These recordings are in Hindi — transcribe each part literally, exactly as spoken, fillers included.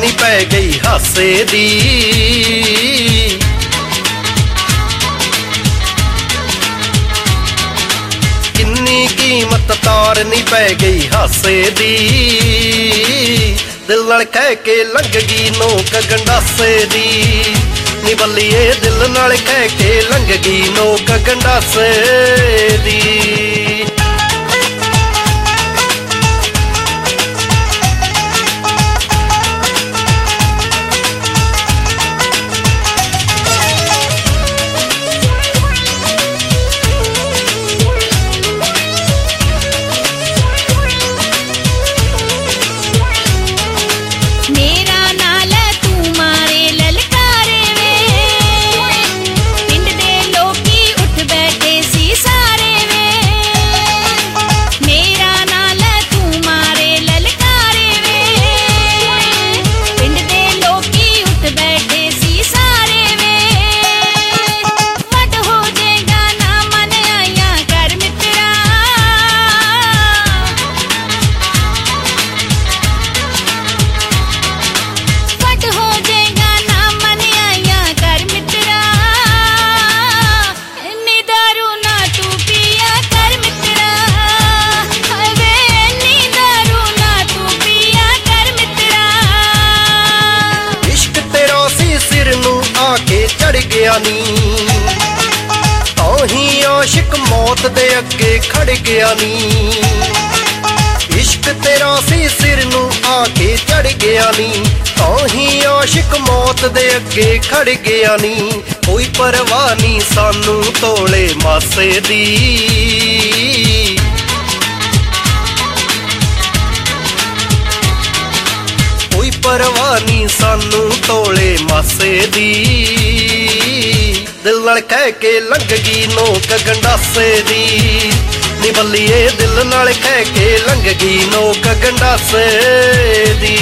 नी पै गई हासे दी। किन्नी कीमत तार नी पै गई हासे दी। दिल नाल कह के लंघ गई नोक गंडासे दी। नी बल्लिए दिल नाल कह के लंघ गई नोक गंडासे दी। चढ़ गया नी तो ही आशिक मौत दे अगे खड़ गया नी। इश्क तेरा सी सिर नू आके चढ़ गया नी तो ही आशिक मौत दे अगे खड़ गया नी। कोई परवाह नी सानू तोले मासे दी। कोई परवाह नी सानू तोले मासे दी। दिल नाल कह के लंघ गई नोक गंडासे दी। नी बल्लिए दिल नाल कह के लंघ गई नोक गंडासे दी।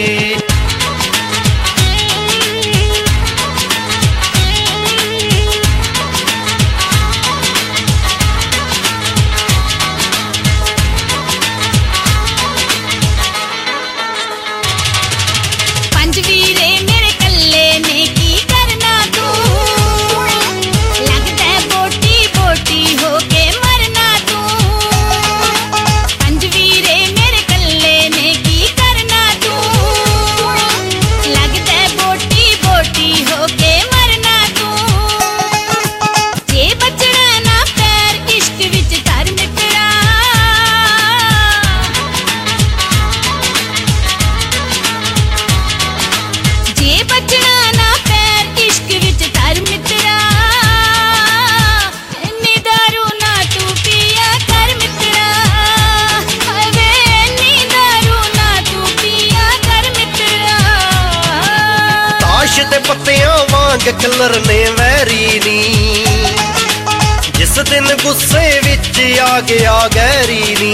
पत्तियां वांग खिलरने वैरी नी। जिस दिन गुस्से विच आ गया गैरी नी।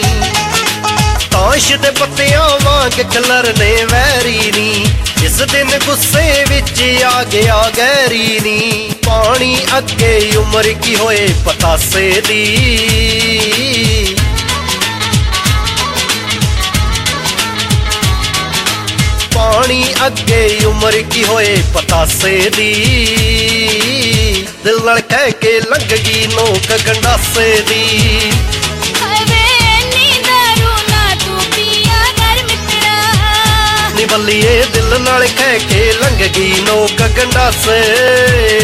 ताश दे पत्तियां वांग खिलरने वैरी नी। जिस दिन गुस्से विच आ गया गैरी नी। पानी अगे उम्र की होए पतासे दी। पानी अगे उम्र की होए पतासे दी। दिल नाल कह के लंघ गई नोक गंडासे दी। नी बल्लिए दिल नाल कह के लंघ गई नोक गंडासे